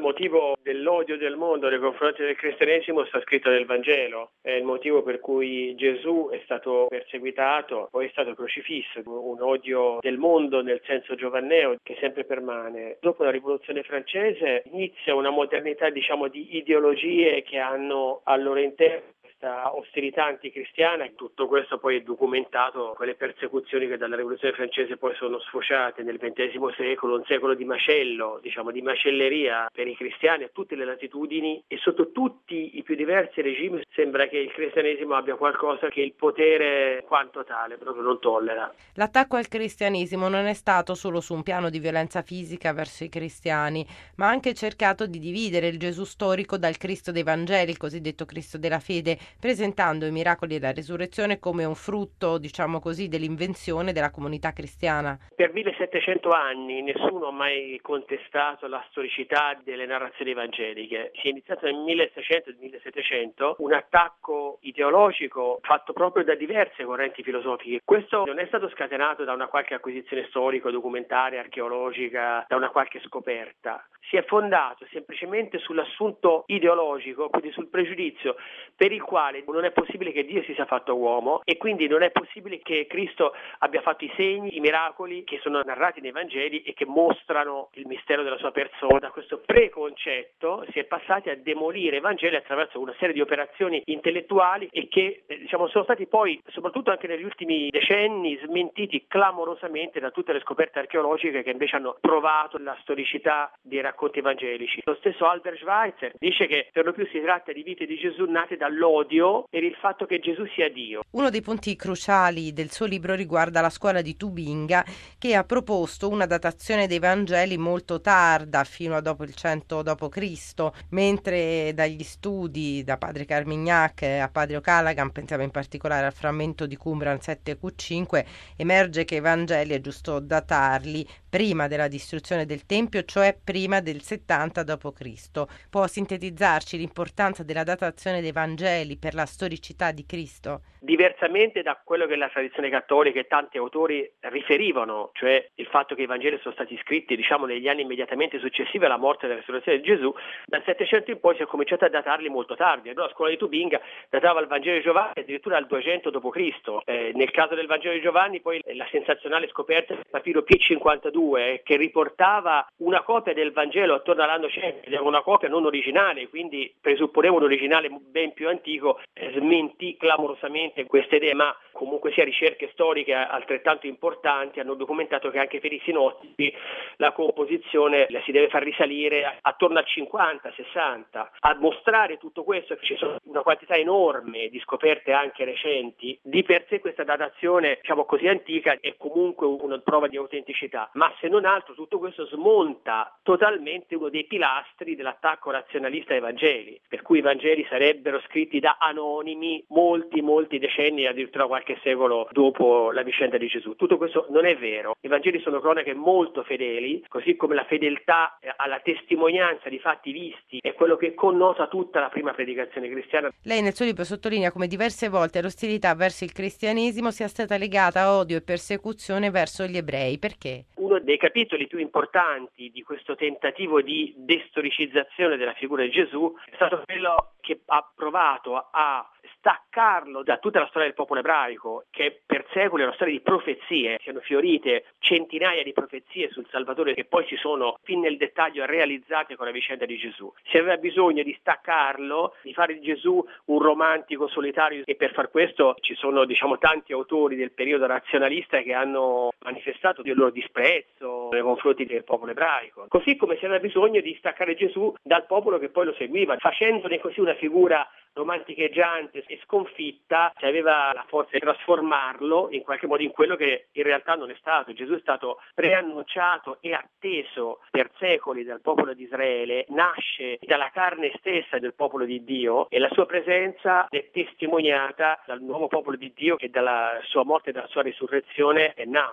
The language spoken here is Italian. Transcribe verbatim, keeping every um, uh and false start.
motivo dell'odio del mondo nei confronti del cristianesimo sta scritto nel Vangelo. È il motivo per cui Gesù è stato perseguitato, poi è stato crocifisso. Un odio del mondo nel senso giovanneo che sempre permane. Dopo la Rivoluzione francese inizia una modernità, diciamo, di ideologie che hanno al loro interno questa ostilità anticristiana, e tutto questo poi è documentato con le persecuzioni che dalla Rivoluzione francese poi sono sfociate nel ventesimo secolo, un secolo di macello, diciamo di macelleria per i cristiani a tutte le latitudini, e sotto tutti i più diversi regimi sembra che il cristianesimo abbia qualcosa che il potere quanto tale proprio non tollera. L'attacco al cristianesimo non è stato solo su un piano di violenza fisica verso i cristiani, ma ha anche cercato di dividere il Gesù storico dal Cristo dei Vangeli, il cosiddetto Cristo della fede, presentando i miracoli della risurrezione come un frutto, diciamo così, dell'invenzione della comunità cristiana. Per millesettecento anni nessuno ha mai contestato la storicità delle narrazioni evangeliche. Si è iniziato nel milleseicento e millesettecento un attacco ideologico fatto proprio da diverse correnti filosofiche. Questo non è stato scatenato da una qualche acquisizione storico-documentaria, archeologica, da una qualche scoperta. Si è fondato semplicemente sull'assunto ideologico, quindi sul pregiudizio per il quale non è possibile che Dio si sia fatto uomo, e quindi non è possibile che Cristo abbia fatto i segni, i miracoli che sono narrati nei Vangeli e che mostrano il mistero della sua persona. Da questo preconcetto si è passati a demolire i Vangeli attraverso una serie di operazioni intellettuali, e che eh, diciamo sono stati poi, soprattutto anche negli ultimi decenni, smentiti clamorosamente da tutte le scoperte archeologiche che invece hanno provato la storicità dei racconti evangelici. Lo stesso Albert Schweitzer dice che per lo più si tratta di vite di Gesù nate dall'odio per il fatto che Gesù sia Dio. Uno dei punti cruciali del suo libro riguarda la scuola di Tubinga, che ha proposto una datazione dei Vangeli molto tarda, fino a dopo il cento dopo Cristo, mentre dagli studi da padre Carmignac a padre O'Callaghan, pensiamo in particolare al frammento di Qumran sette Q cinque, emerge che i Vangeli è giusto datarli prima della distruzione del Tempio, cioè prima del settanta dopo Cristo. Può sintetizzarci l'importanza della datazione dei Vangeli per la storicità di Cristo? Diversamente da quello che la tradizione cattolica e tanti autori riferivano, cioè il fatto che i Vangeli sono stati scritti diciamo negli anni immediatamente successivi alla morte e alla risurrezione di Gesù, dal Settecento in poi si è cominciato a datarli molto tardi. Allora la scuola di Tubinga datava il Vangelo di Giovanni addirittura al duecento dopo Cristo. Eh, nel caso del Vangelo di Giovanni poi la sensazionale scoperta del papiro P cinquantadue, che riportava una copia del Vangelo attorno all'anno cento, ed era una copia non originale, quindi presupponevo un originale ben più antico, eh, smentì clamorosamente queste idee, ma comunque sia ricerche storiche altrettanto importanti hanno documentato che anche per i sinottici la composizione la si deve far risalire attorno al cinquanta sessanta. A mostrare tutto questo, che ci sono una quantità enorme di scoperte anche recenti, di per sé questa datazione diciamo così antica è comunque una prova di autenticità, ma se non altro tutto questo smonta totalmente uno dei pilastri dell'attacco razionalista ai Vangeli, per cui i Vangeli sarebbero scritti da anonimi molti molti decenni, addirittura qualche secolo dopo la vicenda di Gesù. Tutto questo non è vero. I Vangeli sono cronache molto fedeli, così come la fedeltà alla testimonianza di fatti visti è quello che connota tutta la prima predicazione cristiana. Lei nel suo libro sottolinea come diverse volte l'ostilità verso il cristianesimo sia stata legata a odio e persecuzione verso gli ebrei. Perché? Uno dei capitoli più importanti di questo tentativo di destoricizzazione della figura di Gesù è stato quello che ha provato a staccarlo da tutta la storia del popolo ebraico, che per secoli è una storia di profezie. Siano fiorite centinaia di profezie sul Salvatore che poi ci sono fin nel dettaglio realizzate con la vicenda di Gesù. Si aveva bisogno di staccarlo, di fare di Gesù un romantico solitario, e per far questo ci sono diciamo tanti autori del periodo razionalista che hanno manifestato il loro disprezzo nei confronti del popolo ebraico. Così come si aveva bisogno di staccare Gesù dal popolo che poi lo seguiva, facendone così una figura romanticheggiante e sconfitta. Si aveva la forza di trasformarlo in qualche modo in quello che in realtà non è stato. Gesù è stato preannunciato e atteso per secoli dal popolo di Israele, nasce dalla carne stessa del popolo di Dio, e la sua presenza è testimoniata dal nuovo popolo di Dio che dalla sua morte e dalla sua risurrezione è nato.